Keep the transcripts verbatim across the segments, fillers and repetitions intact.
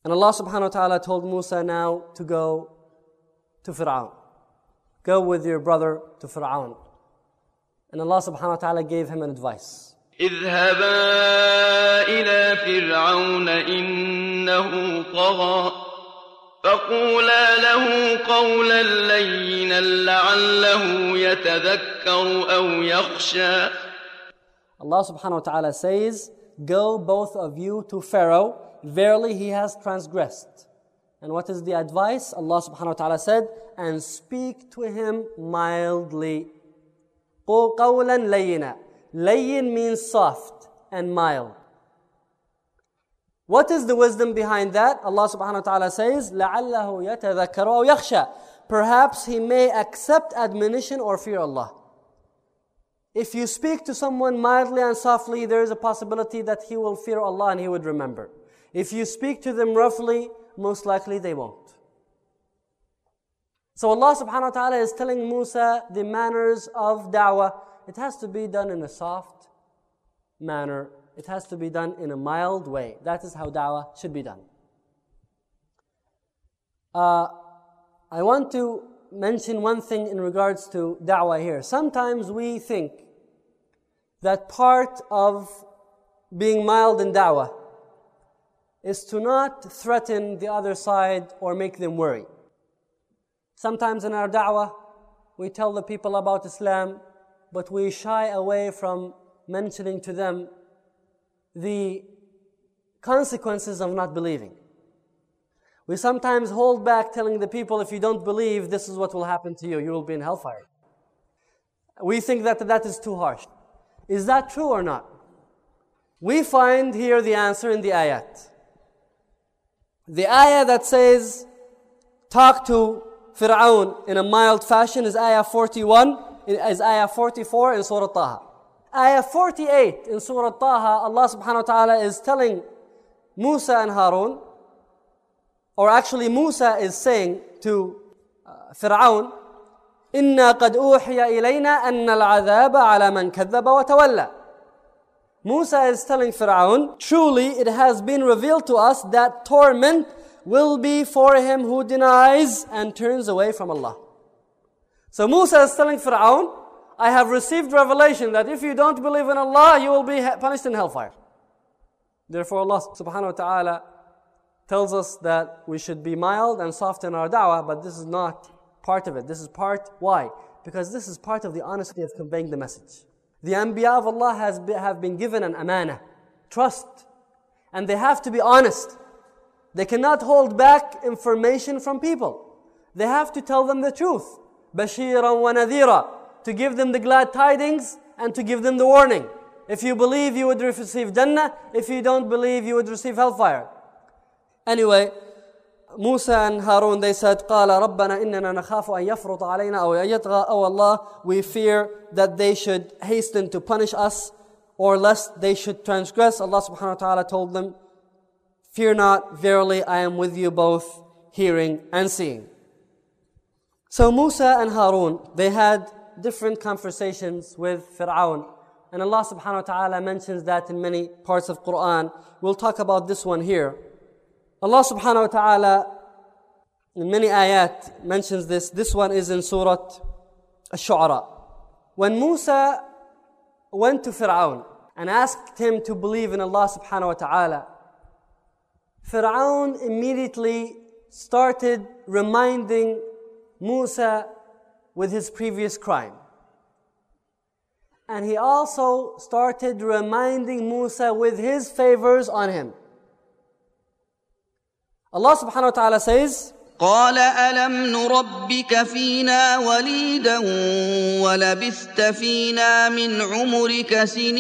And Allah subhanahu wa ta'ala told Musa now to go to Fir'aun. Go with your brother to Fir'aun. And Allah subhanahu wa ta'ala gave him an advice. اذهبا إلى فرعون إنه طغى فقولا له قولا لينا لعله يتذكر أو يخشى. Allah subhanahu wa ta'ala says, go both of you to Pharaoh, verily he has transgressed. And what is the advice? Allah subhanahu wa ta'ala said, and speak to him mildly. قَوْلًا لَيِّنًا. Layyin means soft and mild. What is the wisdom behind that? Allah subhanahu wa ta'ala says, لَعَلَّهُ يَتَذَكَّرُ أَوْ يَخْشَى. Perhaps he may accept admonition or fear Allah. If you speak to someone mildly and softly, there is a possibility that he will fear Allah and he would remember. If you speak to them roughly, most likely they won't. So Allah subhanahu wa ta'ala is telling Musa the manners of da'wah. It has to be done in a soft manner. It has to be done in a mild way. That is how da'wah should be done. Uh, I want to mention one thing in regards to da'wah here. Sometimes we think that part of being mild in da'wah is to not threaten the other side or make them worry. Sometimes in our da'wah, we tell the people about Islam, but we shy away from mentioning to them the consequences of not believing. We sometimes hold back telling the people, if you don't believe, this is what will happen to you. You will be in hellfire. We think that that is too harsh. Is that true or not? We find here the answer in the ayat. The ayah that says, talk to Fir'aun in a mild fashion is ayah forty-one, is ayah forty-four in Surah Taha. Ayah forty-eight in Surah Taha, Allah subhanahu wa ta'ala is telling Musa and Harun, or actually Musa is saying to uh, Fir'aun, إِنَّا قَدْ أُوحِيَ إِلَيْنَا أَنَّ الْعَذَابَ عَلَى مَنْ كَذَّبَ وَتَوَلَّى. Musa is telling Fir'aun, truly it has been revealed to us that torment will be for him who denies and turns away from Allah. So Musa is telling Fir'aun, I have received revelation that if you don't believe in Allah, you will be punished in hellfire. Therefore Allah subhanahu wa ta'ala tells us that we should be mild and soft in our da'wah, but this is not part of it. This is part, why? Because this is part of the honesty of conveying the message. The Anbiya of Allah has be, have been given an amana, trust, and they have to be honest. They cannot hold back information from people. They have to tell them the truth. Bashiran wa nadhira, to give them the glad tidings and to give them the warning. If you believe, you would receive Jannah. If you don't believe, you would receive hellfire. Anyway, Musa and Harun, they said, قَالَ رَبَّنَا إِنَّنَا نَخَافُ أَن يَفْرُطَ عَلَيْنَا أَوْ يَطْغَى. Oh Allah, we fear that they should hasten to punish us, or lest they should transgress. Allah subhanahu wa ta'ala told them, fear not, verily I am with you both, hearing and seeing. So Musa and Harun, they had different conversations with Fir'aun. And Allah subhanahu wa ta'ala mentions that in many parts of Quran. We'll talk about this one here. Allah subhanahu wa ta'ala in many ayat mentions this. This one is in Surah Ash-Shu'ara. When Musa went to Fir'aun and asked him to believe in Allah subhanahu wa ta'ala, Fir'aun immediately started reminding Musa with his previous crime. And he also started reminding Musa with his favors on him. Allah subhanahu wa ta'ala says, قال ألم نربك فينا وليدا ولبثت فينا من عمرك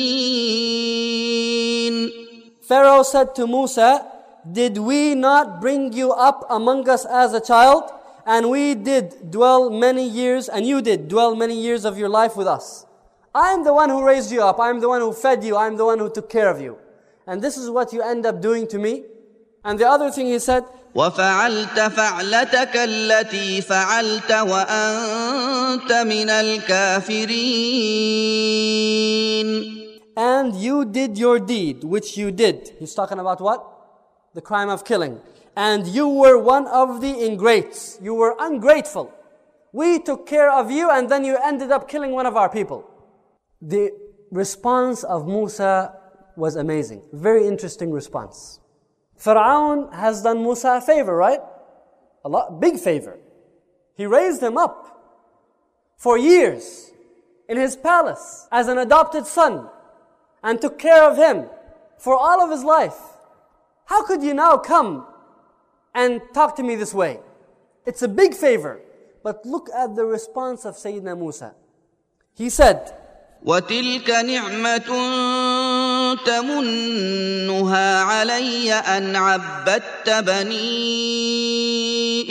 سنين. Pharaoh said to Musa, did we not bring you up among us as a child? And we did dwell many years, and you did dwell many years of your life with us. I am the one who raised you up. I am the one who fed you. I am the one who took care of you. And this is what you end up doing to me. And the other thing he said, وَفَعَلْتَ فَعْلَتَكَ الَّتِي فَعَلْتَ وَأَنْتَ مِنَ الْكَافِرِينَ. And you did your deed, which you did. He's talking about what? the crime of killing. And you were one of the ingrates. You were ungrateful. We took care of you and then you ended up killing one of our people. The response of Musa was amazing. Very interesting response. Fir'aun has done Musa a favor, right? A lot, big favor. He raised him up for years in his palace as an adopted son and took care of him for all of his life. How could you now come and talk to me this way? It's a big favor. But look at the response of Sayyidina Musa. He said, وَتِلْكَ نِعْمَةٌ تَمُنُّهَا عَلَيَّ أَنْ عَبَّدتَّ بَنِي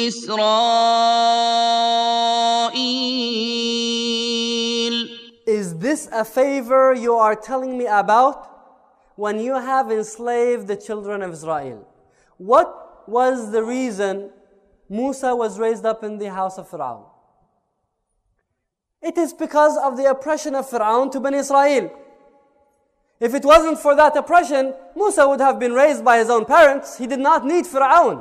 إِسْرَائِيلَ. Is this a favor you are telling me about? When you have enslaved the children of Israel. What was the reason Musa was raised up in the house of Fir'aun? It is because of the oppression of Fir'aun to Bani Israel. If it wasn't for that oppression, Musa would have been raised by his own parents. He did not need Fir'aun.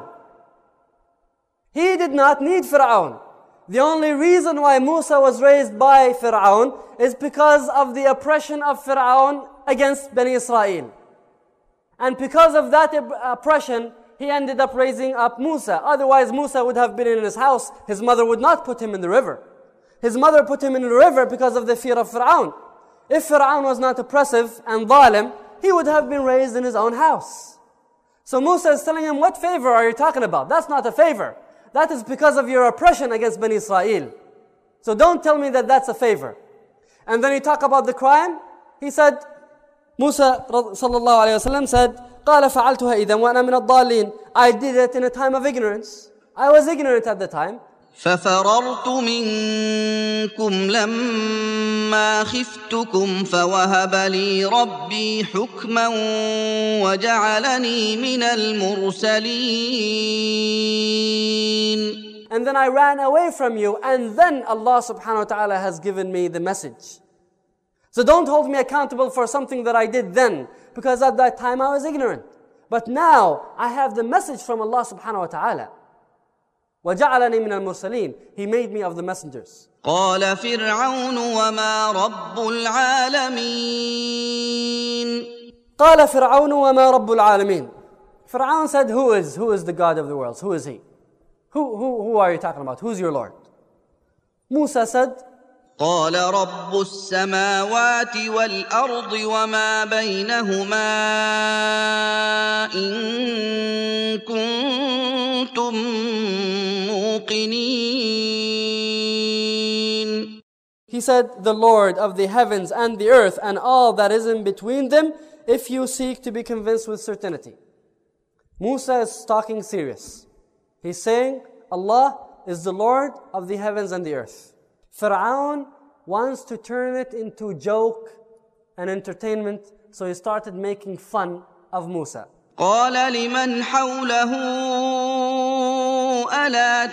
He did not need Fir'aun. The only reason why Musa was raised by Fir'aun is because of the oppression of Fir'aun against Bani Israel. And because of that oppression, he ended up raising up Musa. Otherwise, Musa would have been in his house. His mother would not put him in the river. His mother put him in the river because of the fear of Fir'aun. If Fir'aun was not oppressive and zalim, he would have been raised in his own house. So Musa is telling him, what favor are you talking about? That's not a favor. That is because of your oppression against Bani Israel. So don't tell me that that's a favor. And then he talk about the crime. He said, Musa sallallahu alayhi wa sallam said, قَالَ فَعَلْتُهَا إِذًا وَأَنَا مِنَ الضَّالِّينَ. I did it in a time of ignorance. I was ignorant at the time. فَفَرَرْتُ مِنكُمْ لَمَّا خِفْتُكُمْ فَوَهَبَ لِي رَبِّي حُكْمًا وَجَعَلَنِي مِنَ الْمُرْسَلِينَ. And then I ran away from you, and then Allah subhanahu wa ta'ala has given me the message. So don't hold me accountable for something that I did then, because at that time I was ignorant. But now I have the message from Allah subhanahu wa ta'ala. وَجَعَلَنِي مِنَ الْمُرْسَلِينَ. He made me of the messengers. قال فرعون وما رب العالمين. قال فرعون وما رب العالمين. Fir'aun said, who is, who is the God of the worlds? Who is he? Who, who, who are you talking about? Who's your Lord? Musa said, قال رب السماوات والأرض وما بينهما إن كنتم موقنين. He said, the Lord of the heavens and the earth and all that is in between them, if you seek to be convinced with certainty. Musa is talking serious. He's saying, Allah is the Lord of the heavens and the earth. Fir'aun wants to turn it into joke and entertainment, so he started making fun of Musa. قال لمن حوله ألا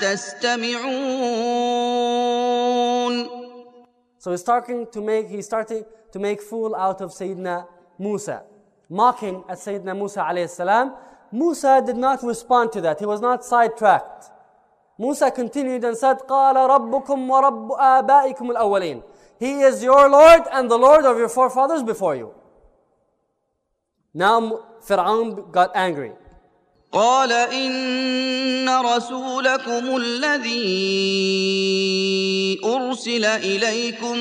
تستمعون. So he's starting to make he started to make fool out of Sayyidina Musa, mocking at Sayyidina Musa alayhi salam. Musa did not respond to that. He was not sidetracked. Musa continued and said, قَالَ رَبُّكُمْ وَرَبُّ آبَائِكُمُ الْأَوَّلِينَ. He is your Lord and the Lord of your forefathers before you. Now Fir'aun got angry. قال إن رسولكم الذي أرسل إليكم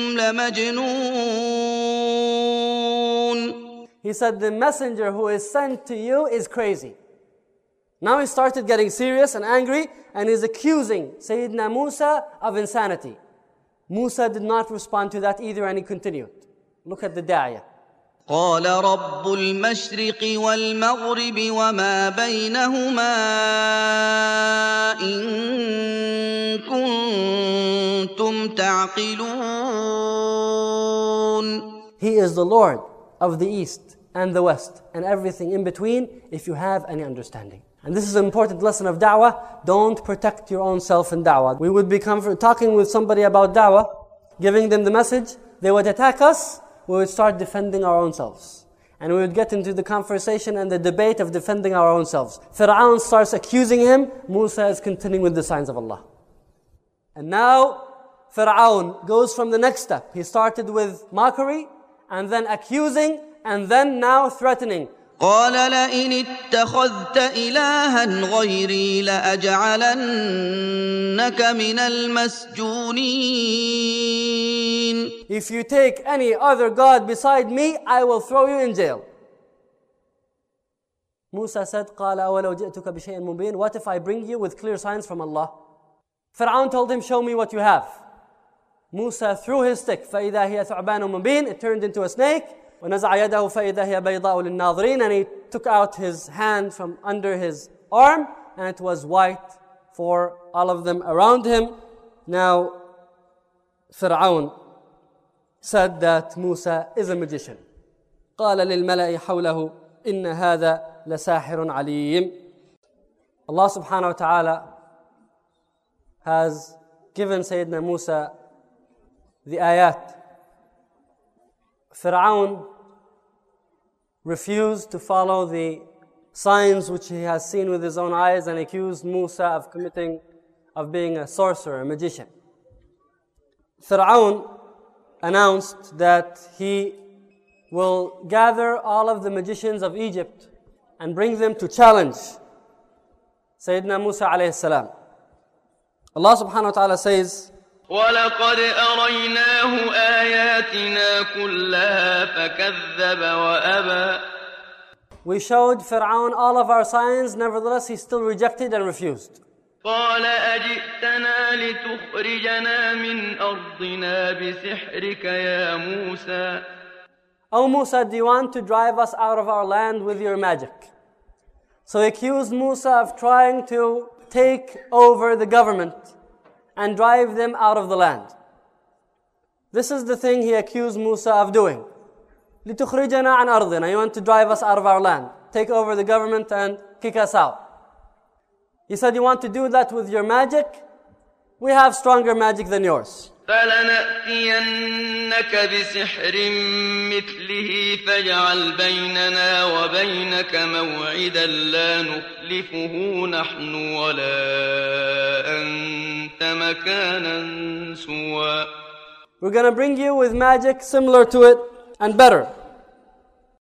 لمجنون. He said, the messenger who is sent to you is crazy. Now he started getting serious and angry and is accusing Sayyidina Musa of insanity. Musa did not respond to that either and he continued. Look at the da'iyah. قال رب المشرق والمغرب وما بينهما إن كنتم تعقلون. He is the Lord of the East and the West and everything in between if you have any understanding. And this is an important lesson of da'wah. Don't protect your own self in da'wah. We would be comfort- talking with somebody about da'wah, giving them the message. They would attack us. We would start defending our own selves. And we would get into the conversation and the debate of defending our own selves. Fir'aun starts accusing him. Musa is continuing with the signs of Allah. And now Fir'aun goes from the next step. He started with mockery, and then accusing, and then now threatening. قال لئن اتخذت إلها غيري لأجعلنك من المسجونين. If you take any other God beside me, I will throw you in jail. Musa said, قال أولو جئتك بشيء مبين. What if I bring you with clear signs from Allah? Fir'aun told him, show me what you have. Musa threw his stick. فإذا هي ثعبان مبين. It turned into a snake. ونزع يده فإذا هي بيضاء للناظرين. And he took out his hand from under his arm, and it was white for all of them around him. Now, Fir'aun said that Musa is a magician. قال للملأ حوله إن هذا لساحر عليم. Allah subhanahu wa ta'ala has given Sayyidina Musa the ayat. Fir'aun refused to follow the signs which he has seen with his own eyes and accused Musa of committing, of being a sorcerer, a magician. Fir'aun announced that he will gather all of the magicians of Egypt and bring them to challenge Sayyidina Musa alayhi salam. Allah subhanahu wa ta'ala says, وَلَقَدْ أَرَيْنَاهُ آيَاتِنَا كُلَّهَا فَكَذَّبَ وَأَبَى. We showed Fir'aun all of our signs, nevertheless he still rejected and refused. قَالَ أَجِئْتَنَا لِتُخْرِجَنَا مِنْ أَرْضِنَا بِسِحْرِكَ يَا مُوسَى. O Musa, do you want to drive us out of our land with your magic? So he accused Musa of trying to take over the government and drive them out of the land. This is the thing he accused Musa of doing. لِتُخْرِجَنَا عَنْ أَرْضِنَا. You want to drive us out of our land, take over the government and kick us out. He said, you want to do that with your magic? We have stronger magic than yours. فَلَنَأْتِيَنَّكَ بِسِحْرٍ مِثْلِهِ فَاجْعَلْ بَيْنَنَا وَبَيْنَكَ مَوْعِدًا لَا نُخْلِفُهُ نَحْنُ وَلَا أَنْتَ مَكَانًا سُوًى. We're going to bring you with magic similar to it and better.